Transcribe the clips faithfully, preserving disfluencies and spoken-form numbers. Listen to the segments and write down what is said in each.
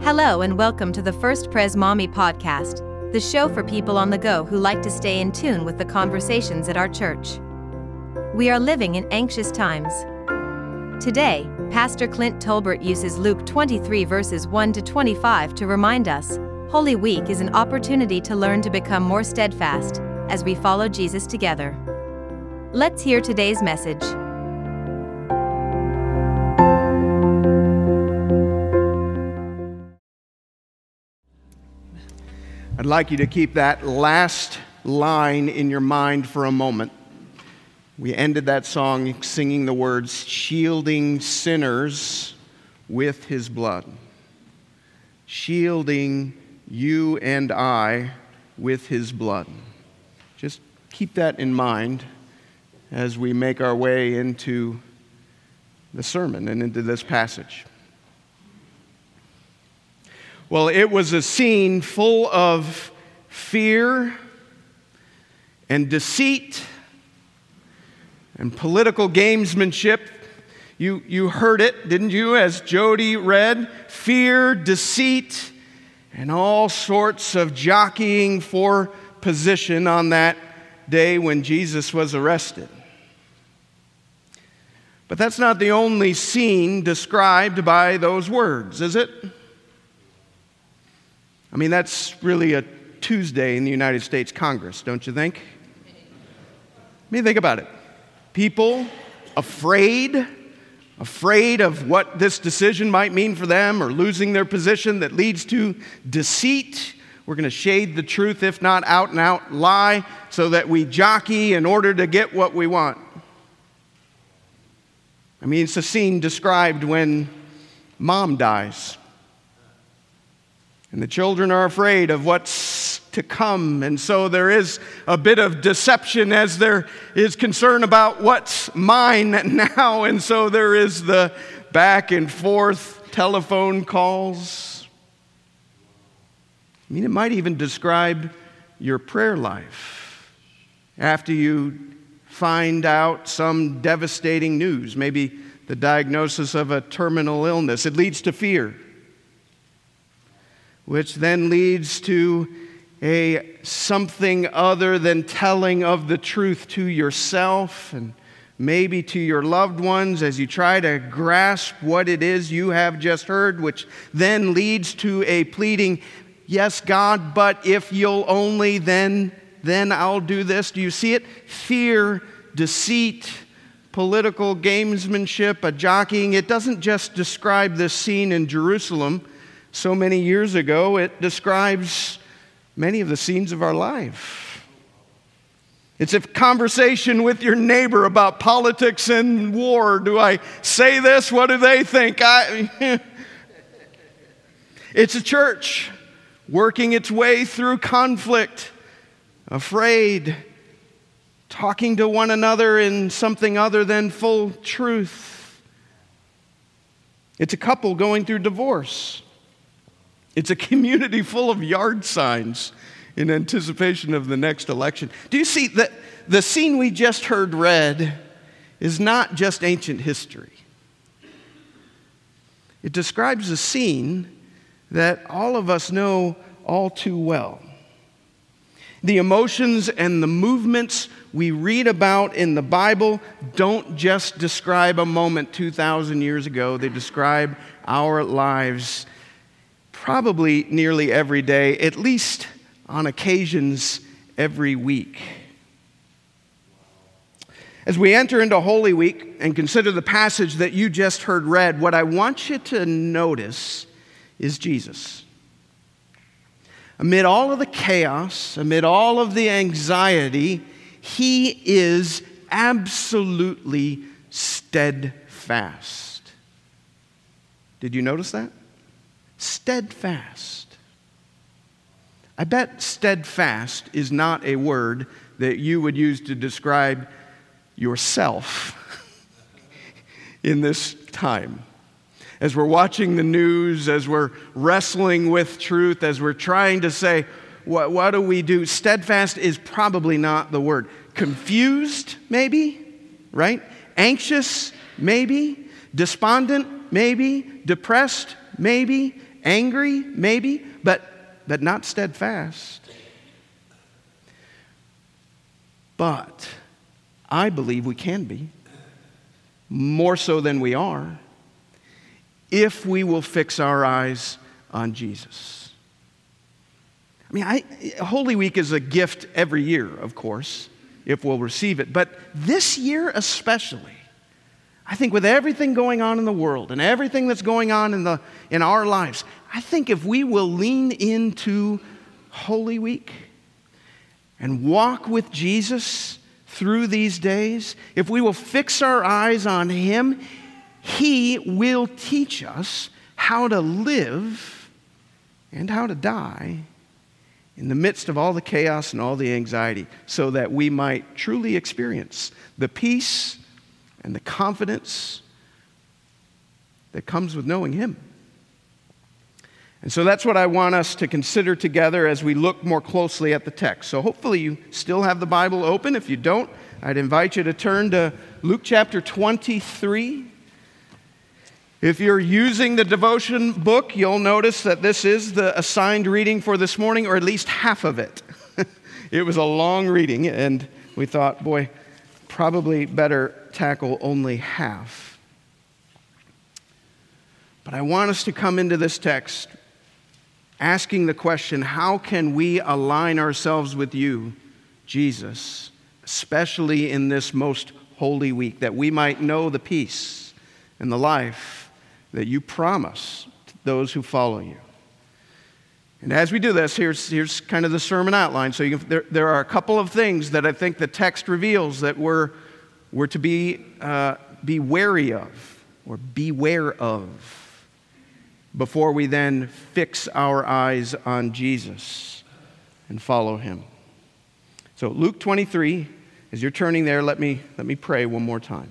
Hello and welcome to the First Pres Mommy podcast, the show for people on the go who like to stay in tune with the conversations at our church. We are living in anxious times. Today, Pastor Clint Tolbert uses Luke twenty-three verses one to twenty-five to remind us, Holy Week is an opportunity to learn to become more steadfast as we follow Jesus together. Let's hear today's message. I'd like you to keep that last line in your mind for a moment. We ended that song singing the words, shielding sinners with his blood. Shielding you and I with his blood. Just keep that in mind as we make our way into the sermon and into this passage. Well, it was a scene full of fear and deceit and political gamesmanship. You, you heard it, didn't you, as Jody read? Fear, deceit, and all sorts of jockeying for position on that day when Jesus was arrested. But that's not the only scene described by those words, is it? I mean, that's really a Tuesday in the United States Congress, don't you think? I mean, think about it. People afraid, afraid of what this decision might mean for them or losing their position that leads to deceit. We're going to shade the truth, if not out and out lie, so that we jockey in order to get what we want. I mean, it's a scene described when mom dies. And the children are afraid of what's to come. And so there is a bit of deception as there is concern about what's mine now. And so there is the back and forth telephone calls. I mean, it might even describe your prayer life. After you find out some devastating news, maybe the diagnosis of a terminal illness, it leads to fear, which then leads to a something other than telling of the truth to yourself and maybe to your loved ones as you try to grasp what it is you have just heard, which then leads to a pleading, yes, God, but if you'll only, then, then I'll do this. Do you see it? Fear, deceit, political gamesmanship, a jockeying. It doesn't just describe this scene in Jerusalem so many years ago, it describes many of the scenes of our life. It's a conversation with your neighbor about politics and war. Do I say this? What do they think? I... It's a church working its way through conflict, afraid, talking to one another in something other than full truth. It's a couple going through divorce. It's a community full of yard signs in anticipation of the next election. Do you see that the scene we just heard read is not just ancient history? It describes a scene that all of us know all too well. The emotions and the movements we read about in the Bible don't just describe a moment two thousand years ago. They describe our lives probably nearly every day, at least on occasions every week. As we enter into Holy Week and consider the passage that you just heard read, what I want you to notice is Jesus. Amid all of the chaos, amid all of the anxiety, he is absolutely steadfast. Did you notice that? Steadfast. I bet steadfast is not a word that you would use to describe yourself in this time. As we're watching the news, as we're wrestling with truth, as we're trying to say, what, what do we do? Steadfast is probably not the word. Confused, maybe, right? Anxious, maybe. Despondent, maybe. Depressed, maybe. angry, maybe, but, but not steadfast. But I believe we can be, more so than we are, if we will fix our eyes on Jesus. I mean, I, Holy Week is a gift every year, of course, if we'll receive it. But this year especially, I think with everything going on in the world and everything that's going on in, the, in our lives, I think if we will lean into Holy Week and walk with Jesus through these days, if we will fix our eyes on Him, He will teach us how to live and how to die in the midst of all the chaos and all the anxiety, so that we might truly experience the peace and the confidence that comes with knowing Him. And so that's what I want us to consider together as we look more closely at the text. So hopefully you still have the Bible open. If you don't, I'd invite you to turn to Luke chapter twenty-three. If you're using the devotion book, you'll notice that this is the assigned reading for this morning, or at least half of it. It was a long reading, and we thought, boy, probably better tackle only half. But I want us to come into this text asking the question, how can we align ourselves with you, Jesus, especially in this most holy week, that we might know the peace and the life that you promise to those who follow you. And as we do this, here's, here's kind of the sermon outline. So you can, there, there are a couple of things that I think the text reveals that we're, we're to be, uh, be wary of, or beware of, before we then fix our eyes on Jesus and follow Him. So Luke twenty-three, as you're turning there, let me, let me pray one more time.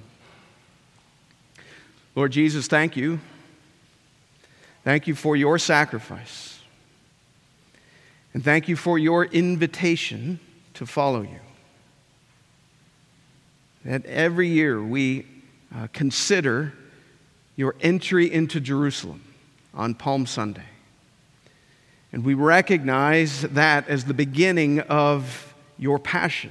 Lord Jesus, thank you. Thank you for your sacrifice. And thank you for your invitation to follow you. That every year we uh, consider your entry into Jerusalem on Palm Sunday. And we recognize that as the beginning of your passion.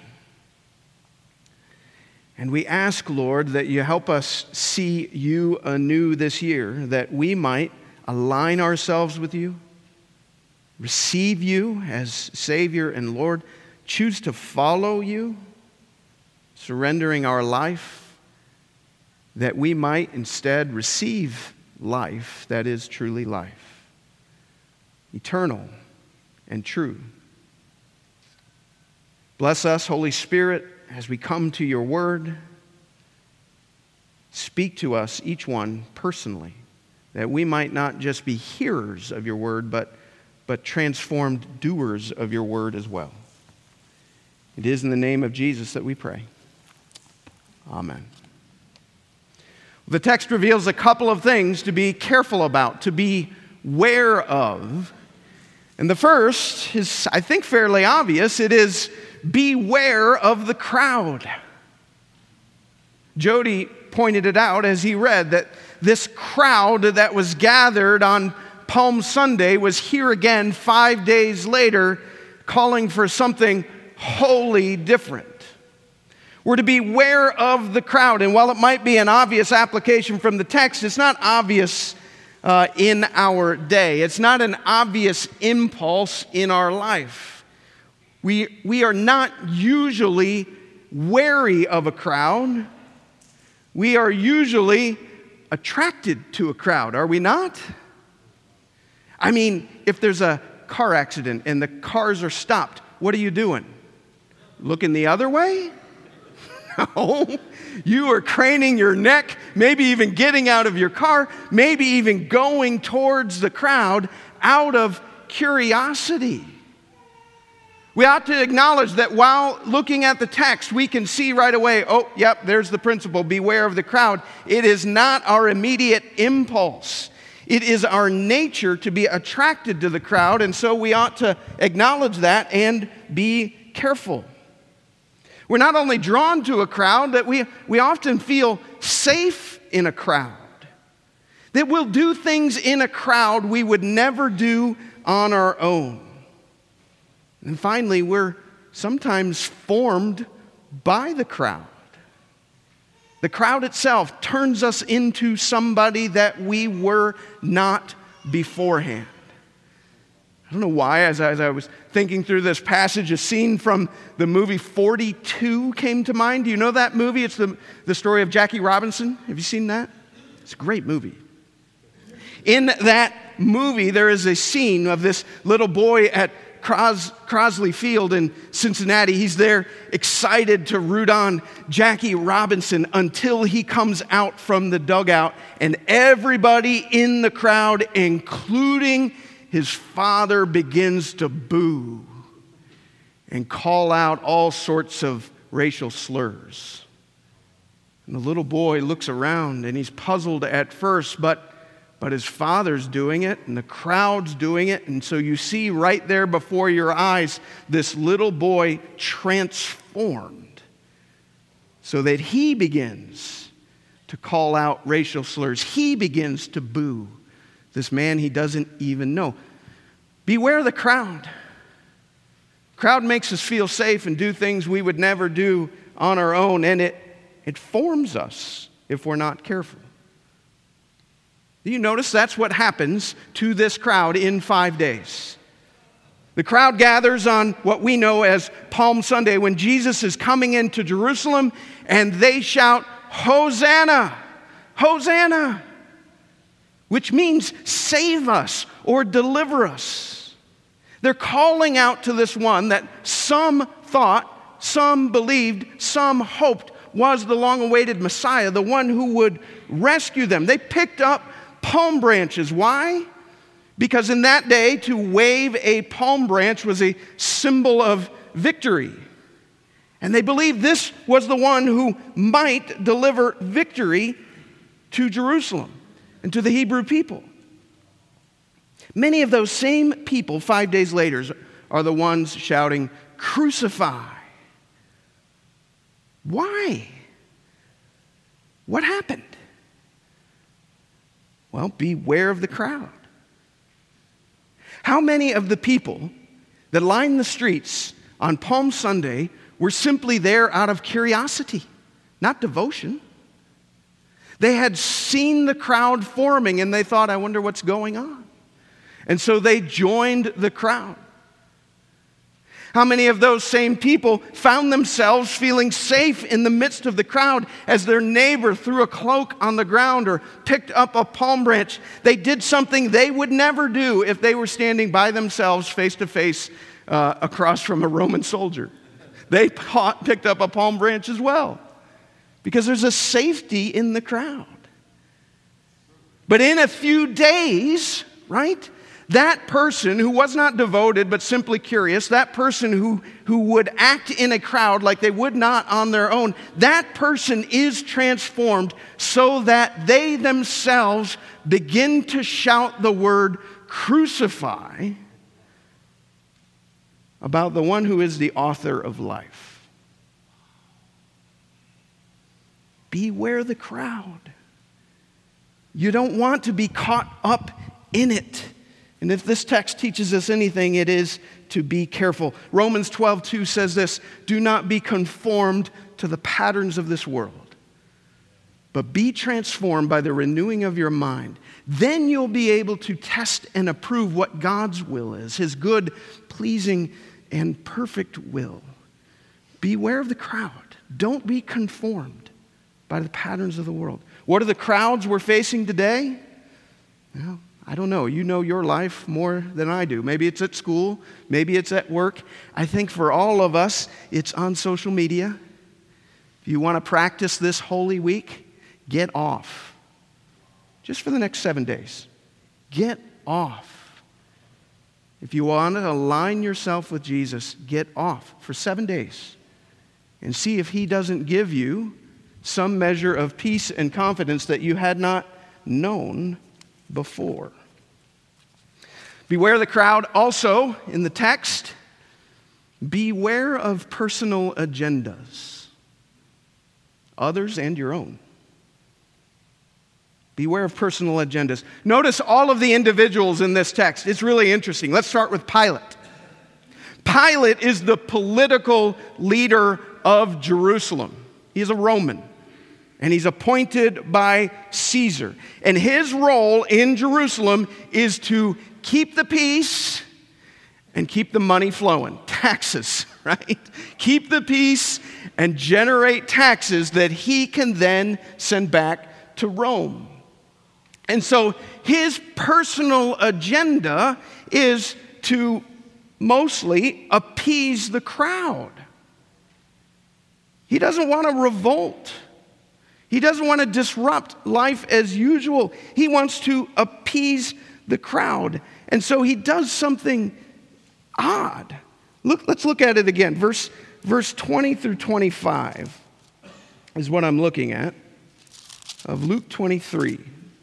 And we ask, Lord, that you help us see you anew this year, that we might align ourselves with you, receive you as Savior and Lord, choose to follow you, surrendering our life, that we might instead receive life that is truly life, eternal and true. Bless us, Holy Spirit, as we come to your word. Speak to us, each one personally, that we might not just be hearers of your word, but, but transformed doers of your word as well. It is in the name of Jesus that we pray. Amen. The text reveals a couple of things to be careful about, to be aware of. And the first is, I think, fairly obvious. It is beware of the crowd. Jody pointed it out as he read that this crowd that was gathered on Palm Sunday was here again five days later, calling for something wholly different. We're to beware of the crowd. And while it might be an obvious application from the text, it's not obvious uh, in our day. It's not an obvious impulse in our life. We, we are not usually wary of a crowd. We are usually attracted to a crowd, are we not? I mean, if there's a car accident and the cars are stopped, what are you doing? Looking the other way? No. You are craning your neck, maybe even getting out of your car, maybe even going towards the crowd out of curiosity. We ought to acknowledge that while looking at the text, we can see right away, oh, yep, there's the principle, beware of the crowd. It is not our immediate impulse. It is our nature to be attracted to the crowd, and so we ought to acknowledge that and be careful. We're not only drawn to a crowd, that we, we often feel safe in a crowd. that we'll do things in a crowd we would never do on our own. And finally, we're sometimes formed by the crowd. The crowd itself turns us into somebody that we were not beforehand. I don't know why, as I, as I was thinking through this passage, a scene from the movie forty-two came to mind. Do you know that movie? It's the, the story of Jackie Robinson. Have you seen that? It's a great movie. In that movie, there is a scene of this little boy at Cros- Crosley Field in Cincinnati. He's there excited to root on Jackie Robinson until he comes out from the dugout, and everybody in the crowd, including his father, begins to boo and call out all sorts of racial slurs. And the little boy looks around and he's puzzled at first, but But his father's doing it, and the crowd's doing it. And so you see right there before your eyes this little boy transformed so that he begins to call out racial slurs. He begins to boo this man he doesn't even know. Beware the crowd. Crowd makes us feel safe and do things we would never do on our own, and it, it forms us if we're not careful. Do you notice that's what happens to this crowd in five days? The crowd gathers on what we know as Palm Sunday when Jesus is coming into Jerusalem, and they shout, "Hosanna! Hosanna!" which means save us or deliver us. They're calling out to this one that some thought, some believed, some hoped was the long-awaited Messiah, the one who would rescue them. They picked up palm branches. Why? Because in that day, to wave a palm branch was a symbol of victory. And they believed this was the one who might deliver victory to Jerusalem and to the Hebrew people. Many of those same people, five days later, are the ones shouting, "Crucify." Why? What happened? Well, beware of the crowd. How many of the people that lined the streets on Palm Sunday were simply there out of curiosity, not devotion? They had seen the crowd forming and they thought, "I wonder what's going on." And so they joined the crowd. How many of those same people found themselves feeling safe in the midst of the crowd as their neighbor threw a cloak on the ground or picked up a palm branch? They did something they would never do if they were standing by themselves face to face uh, across from a Roman soldier. They picked up a palm branch as well because there's a safety in the crowd. But in a few days, right? That person who was not devoted but simply curious, that person who, who would act in a crowd like they would not on their own, that person is transformed so that they themselves begin to shout the word "crucify" about the one who is the author of life. Beware the crowd. You don't want to be caught up in it. And if this text teaches us anything, it is to be careful. Romans twelve two says this, "Do not be conformed to the patterns of this world, but be transformed by the renewing of your mind. Then you'll be able to test and approve what God's will is, His good, pleasing, and perfect will." Beware of the crowd. Don't be conformed by the patterns of the world. What are the crowds we're facing today? Well, I don't know. You know your life more than I do. Maybe it's at school. Maybe it's at work. I think for all of us, it's on social media. If you want to practice this Holy Week, get off. Just for the next seven days. Get off. If you want to align yourself with Jesus, get off for seven days. And see if He doesn't give you some measure of peace and confidence that you had not known before. Beware the crowd. Also, in the text, beware of personal agendas, others and your own. Beware of personal agendas. Notice all of the individuals in this text. It's really interesting. Let's start with Pilate. Pilate is the political leader of Jerusalem. He's a Roman, and he's appointed by Caesar. And his role in Jerusalem is to keep the peace and keep the money flowing. Taxes, right? Keep the peace and generate taxes that he can then send back to Rome. And so his personal agenda is to mostly appease the crowd. He doesn't want to revolt. He doesn't want to disrupt life as usual. He wants to appease the crowd. And so he does something odd. Look, let's look at it again. Verse, verse twenty through twenty-five is what I'm looking at of Luke twenty-three.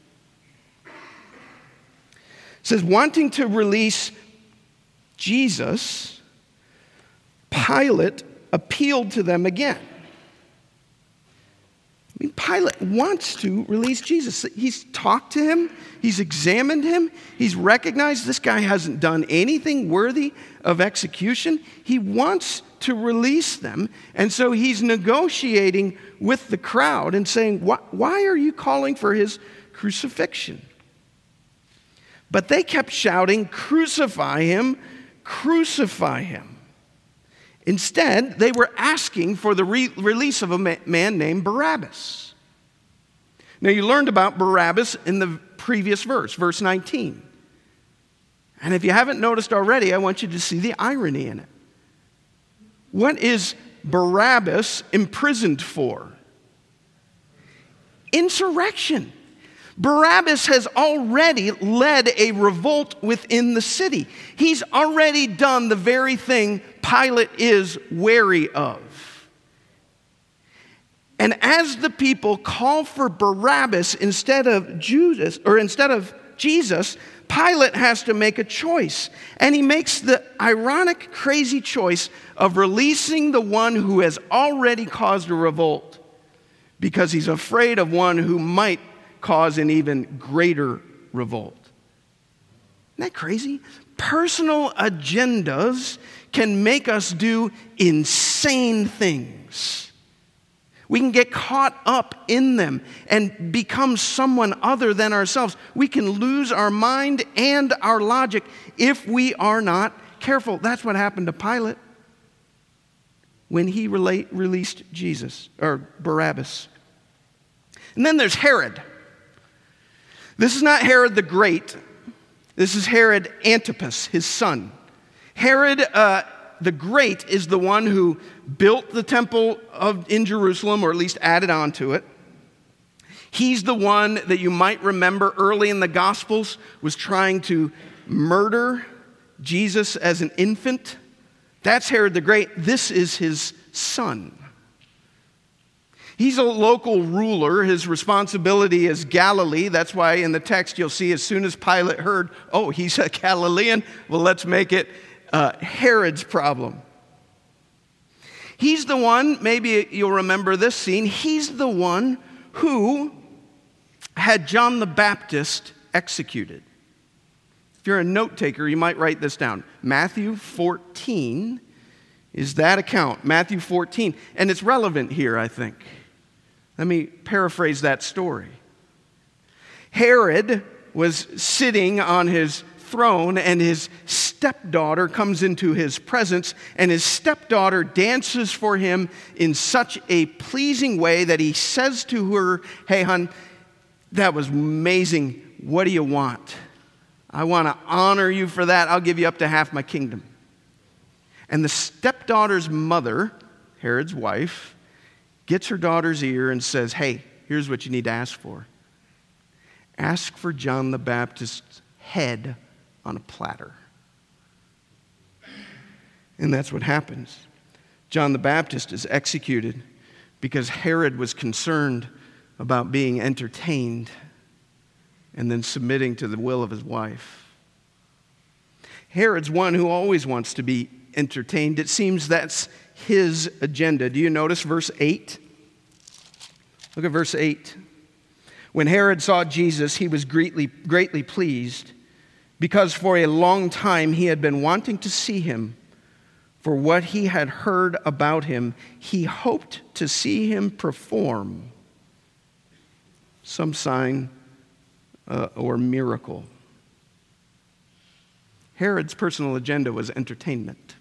It says, wanting to release Jesus, Pilate appealed to them again. I mean, Pilate wants to release Jesus. He's talked to him. He's examined him. He's recognized this guy hasn't done anything worthy of execution. He wants to release them. And so he's negotiating with the crowd and saying, why are you calling for his crucifixion? But they kept shouting, crucify him, crucify him. Instead, they were asking for the re- release of a ma- man named Barabbas. Now, you learned about Barabbas in the previous verse, verse nineteen. And if you haven't noticed already, I want you to see the irony in it. What is Barabbas imprisoned for? Insurrection. Barabbas has already led a revolt within the city. He's already done the very thing Pilate is wary of. And as the people call for Barabbas instead of Judas, or instead of Jesus, Pilate has to make a choice. And he makes the ironic, crazy choice of releasing the one who has already caused a revolt because he's afraid of one who might cause an even greater revolt. Isn't that crazy? Personal agendas can make us do insane things. We can get caught up in them and become someone other than ourselves. We can lose our mind and our logic if we are not careful. That's what happened to Pilate when he relate, released Jesus, or Barabbas. And then there's Herod. This is not Herod the Great. This is Herod Antipas, his son. Herod uh, the Great is the one who built the temple of, in Jerusalem, or at least added on to it. He's the one that you might remember early in the Gospels was trying to murder Jesus as an infant. That's Herod the Great. This is his son. He's a local ruler. His responsibility is Galilee. That's why in the text you'll see as soon as Pilate heard, oh, he's a Galilean, well, let's make it uh, Herod's problem. He's the one, maybe you'll remember this scene, he's the one who had John the Baptist executed. If you're a note taker, you might write this down. Matthew fourteen is that account, Matthew fourteen. And it's relevant here, I think. Let me paraphrase that story. Herod was sitting on his throne, and his stepdaughter comes into his presence, and his stepdaughter dances for him in such a pleasing way that he says to her, hey, hon, that was amazing. What do you want? I want to honor you for that. I'll give you up to half my kingdom. And the stepdaughter's mother, Herod's wife, gets her daughter's ear and says, hey, here's what you need to ask for. Ask for John the Baptist's head on a platter. And that's what happens. John the Baptist is executed because Herod was concerned about being entertained and then submitting to the will of his wife. Herod's one who always wants to be entertained. It seems that's his agenda. Do you notice verse eight? Look at verse eight. When Herod saw Jesus, he was greatly, greatly pleased, because for a long time he had been wanting to see him. For what he had heard about him, he hoped to see him perform some sign uh, or miracle. Herod's personal agenda was entertainment.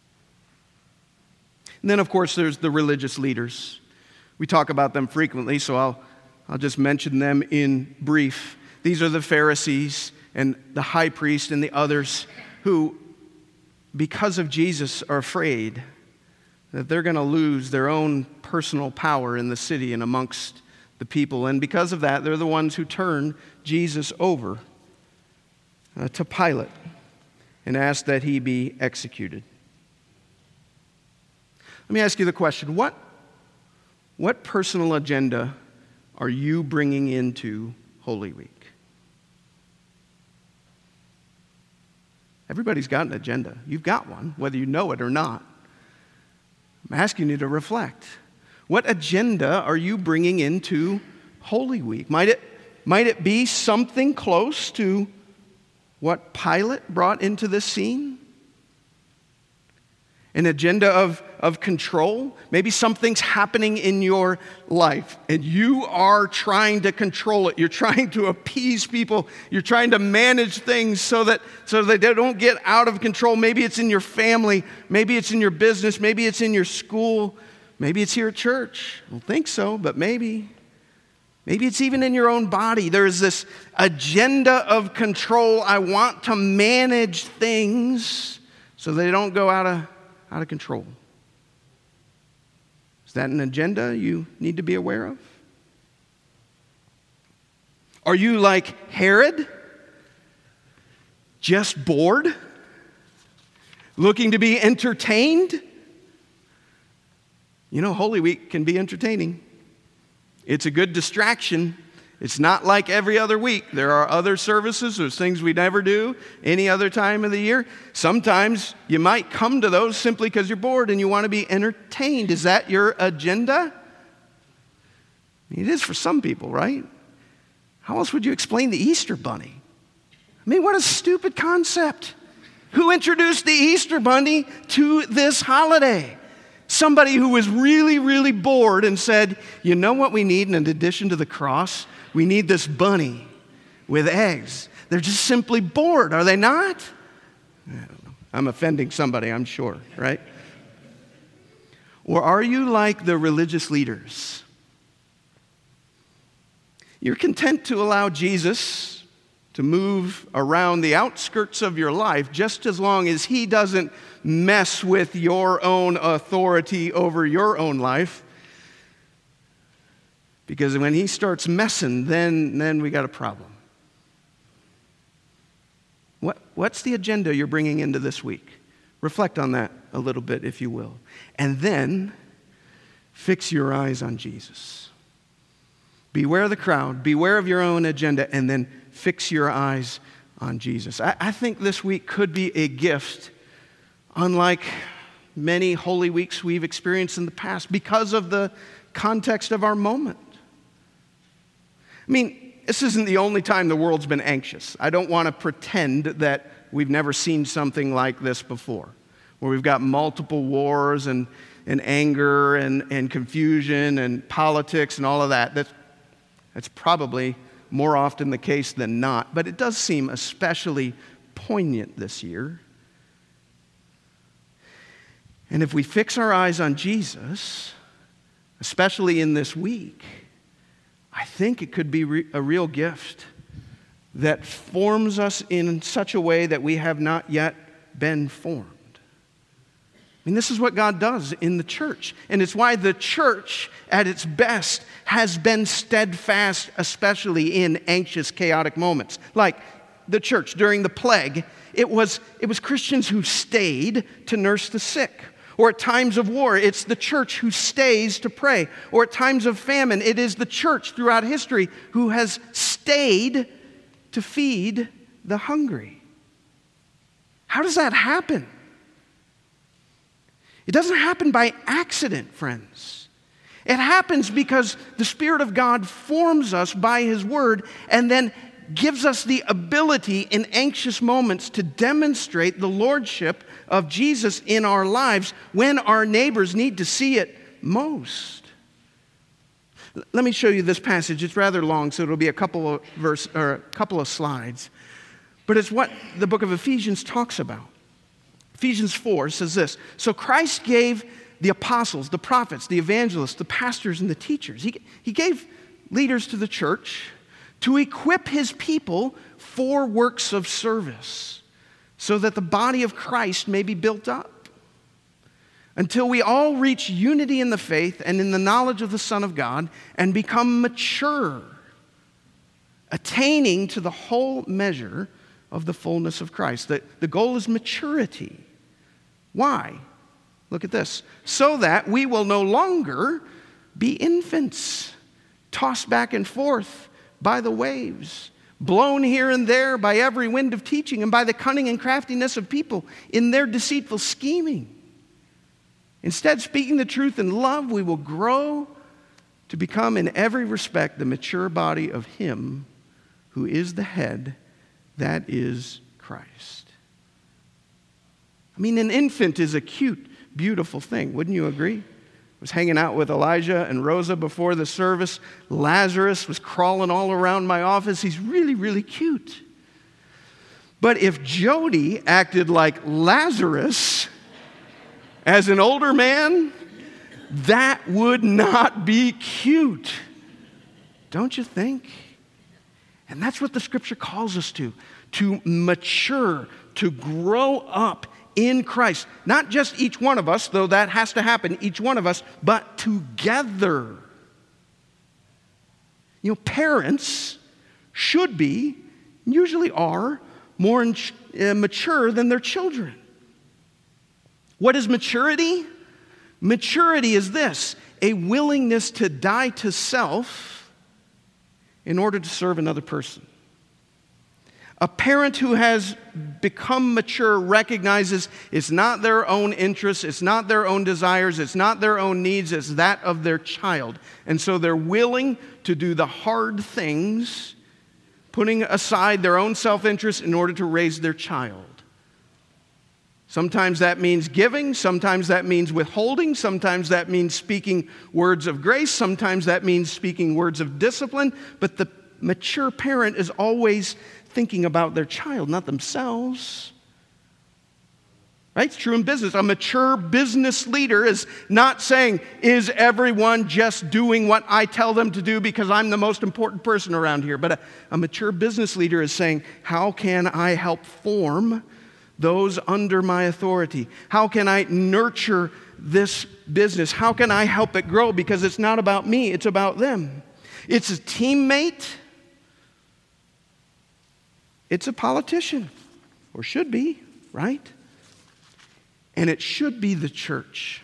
And then, of course, there's the religious leaders. We talk about them frequently, so I'll, I'll just mention them in brief. These are the Pharisees and the high priest and the others who, because of Jesus, are afraid that they're going to lose their own personal power in the city and amongst the people. And because of that, they're the ones who turn Jesus over uh, to Pilate and ask that he be executed. Let me ask you the question, what, what personal agenda are you bringing into Holy Week? Everybody's got an agenda. You've got one, whether you know it or not. I'm asking you to reflect. What agenda are you bringing into Holy Week? Might it, might it be something close to what Pilate brought into this scene? An agenda of, of control? Maybe something's happening in your life and you are trying to control it. You're trying to appease people. You're trying to manage things so that, so that they don't get out of control. Maybe it's in your family. Maybe it's in your business. Maybe it's in your school. Maybe it's here at church. I don't think so, but maybe. Maybe it's even in your own body. There's this agenda of control. I want to manage things so they don't go out of, out of control. Is that an agenda you need to be aware of? Are you like Herod? Just bored? Looking to be entertained? You know, Holy Week can be entertaining. It's a good distraction. It's not like every other week. There are other services. There's things we never do any other time of the year. Sometimes you might come to those simply because you're bored and you want to be entertained. Is that your agenda? It is for some people, right? How else would you explain the Easter Bunny? I mean, what a stupid concept. Who introduced the Easter Bunny to this holiday? Somebody who was really, really bored and said, you know what we need in addition to the cross? We need this bunny with eggs. They're just simply bored, are they not? I don't know. I'm offending somebody, I'm sure, right? Or are you like the religious leaders? You're content to allow Jesus to move around the outskirts of your life just as long as he doesn't mess with your own authority over your own life. Because when he starts messing, then, then we got a problem. What, what's the agenda you're bringing into this week? Reflect on that a little bit, if you will. And then fix your eyes on Jesus. Beware of the crowd, beware of your own agenda, and then fix your eyes on Jesus. I, I think this week could be a gift unlike many Holy Weeks we've experienced in the past because of the context of our moment. I mean, this isn't the only time the world's been anxious. I don't want to pretend that we've never seen something like this before, where we've got multiple wars and, and anger and, and confusion and politics and all of that. That's, that's probably more often the case than not, but it does seem especially poignant this year. And if we fix our eyes on Jesus, especially in this week, I think it could be re- a real gift that forms us in such a way that we have not yet been formed. I mean, this is what God does in the church. And it's why the church, at its best, has been steadfast, especially in anxious, chaotic moments. Like the church during the plague, it was, it was Christians who stayed to nurse the sick. Or at times of war, it's the church who stays to pray. Or at times of famine, it is the church throughout history who has stayed to feed the hungry. How does that happen? It doesn't happen by accident, friends. It happens because the Spirit of God forms us by His Word and then gives us the ability in anxious moments to demonstrate the lordship of Jesus in our lives when our neighbors need to see it most. Let me show you this passage. It's rather long, so it'll be a couple of verse or a couple of slides. But it's what the book of Ephesians talks about. Ephesians four says this: so Christ gave the apostles, the prophets, the evangelists, the pastors, and the teachers. He, he gave leaders to the church to equip His people for works of service, so that the body of Christ may be built up, until we all reach unity in the faith and in the knowledge of the Son of God and become mature, attaining to the whole measure of the fullness of Christ. The, the goal is maturity. Why? Look at this. So that we will no longer be infants, tossed back and forth by the waves, blown here and there by every wind of teaching and by the cunning and craftiness of people in their deceitful scheming. Instead, speaking the truth in love, we will grow to become in every respect the mature body of Him who is the head, that is Christ. I mean, an infant is a cute, beautiful thing. Wouldn't you agree? I was hanging out with Elijah and Rosa before the service. Lazarus was crawling all around my office. He's really, really cute. But if Jody acted like Lazarus as an older man, that would not be cute. Don't you think? And that's what the Scripture calls us to, to mature, to grow up in Christ. Not just each one of us, though that has to happen, each one of us, but together. You know, parents should be, usually are, more uh, mature than their children. What is maturity? Maturity is this: a willingness to die to self in order to serve another person. A parent who has become mature recognizes it's not their own interests, it's not their own desires, it's not their own needs, it's that of their child. And so they're willing to do the hard things, putting aside their own self-interest in order to raise their child. Sometimes that means giving, sometimes that means withholding, sometimes that means speaking words of grace, sometimes that means speaking words of discipline, but the mature parent is always thinking about their child, not themselves. Right? It's true in business. A mature business leader is not saying, is everyone just doing what I tell them to do because I'm the most important person around here? But a, a mature business leader is saying, how can I help form those under my authority? How can I nurture this business? How can I help it grow? Because it's not about me, it's about them. It's a teammate. It's a politician, or should be, right? And it should be the church.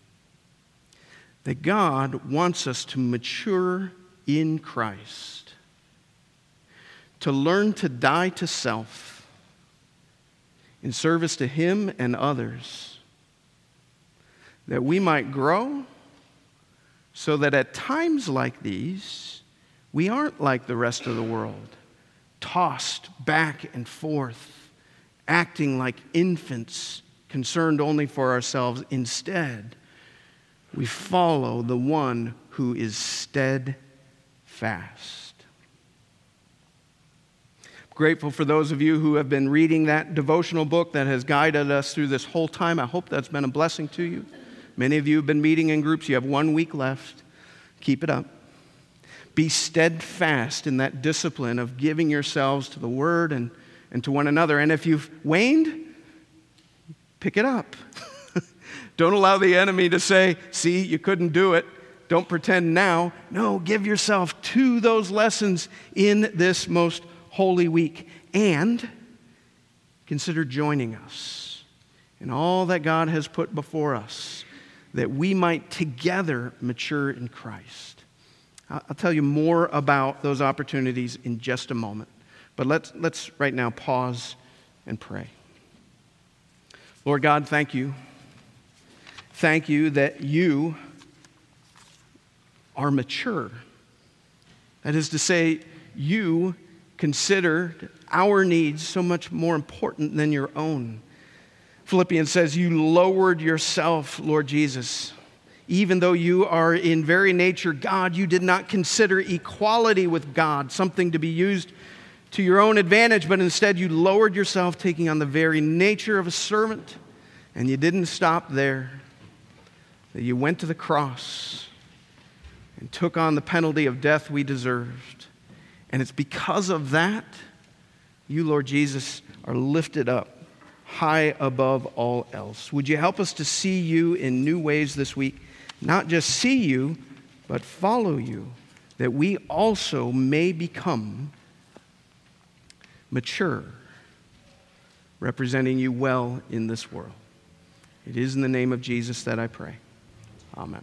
That God wants us to mature in Christ, to learn to die to self in service to Him and others, that we might grow so that at times like these, we aren't like the rest of the world, tossed back and forth, acting like infants, concerned only for ourselves. Instead, we follow the one who is steadfast. Grateful for those of you who have been reading that devotional book that has guided us through this whole time. I hope that's been a blessing to you. Many of you have been meeting in groups. You have one week left. Keep it up. Be steadfast in that discipline of giving yourselves to the Word and, and to one another. And if you've waned, pick it up. Don't allow the enemy to say, see, you couldn't do it. Don't pretend now. No, give yourself to those lessons in this most holy week. And consider joining us in all that God has put before us, that we might together mature in Christ. I'll tell you more about those opportunities in just a moment. But let's, let's right now pause and pray. Lord God, thank you. Thank you that you are mature. That is to say, you considered our needs so much more important than your own. Philippians says, you lowered yourself, Lord Jesus. Even though you are in very nature God, you did not consider equality with God something to be used to your own advantage, but instead you lowered yourself, taking on the very nature of a servant. And you didn't stop there. That you went to the cross and took on the penalty of death we deserved. And it's because of that, you, Lord Jesus, are lifted up high above all else. Would you help us to see you in new ways this week? Not just see you, but follow you, that we also may become mature, representing you well in this world. It is in the name of Jesus that I pray. Amen.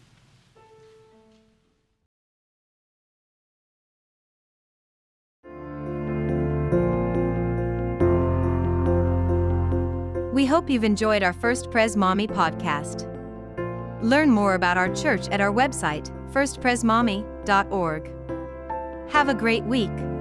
We hope you've enjoyed our First Pres Mommy podcast. Learn more about our church at our website, first pres mommy dot org. Have a great week.